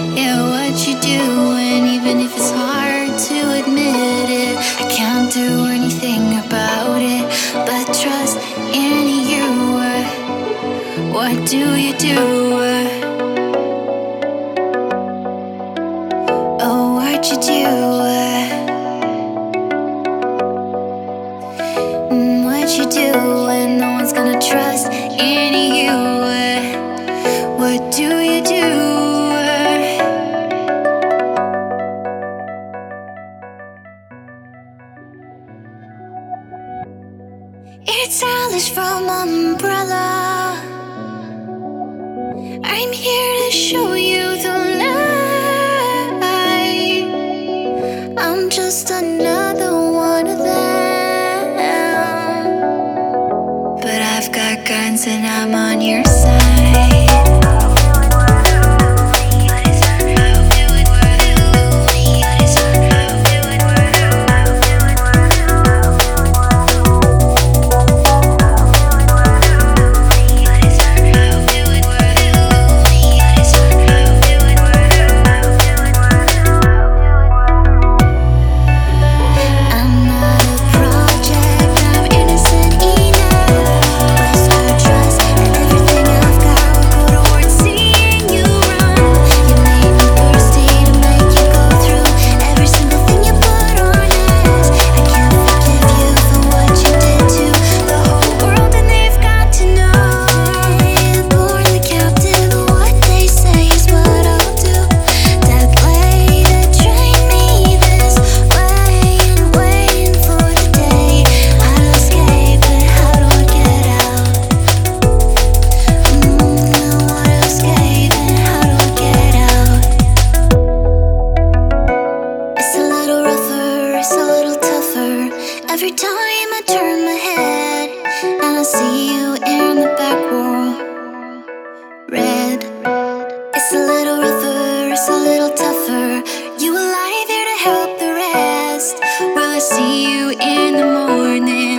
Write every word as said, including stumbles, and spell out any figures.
Yeah, what you doing, even if it's hard to admit it. I can't do anything about it, but trust in you. What do you do? Oh, what you do? Mm, what you do when no one's gonna trust in you? What do you do? It's Alice from Umbrella. I'm here to show you the light. I'm just another one of them, but I've got guns and I'm on your side. Every time I turn my head and I see you in the back row, red. It's a little rougher, it's a little tougher. You alive here to help the rest. Will I see you in the morning?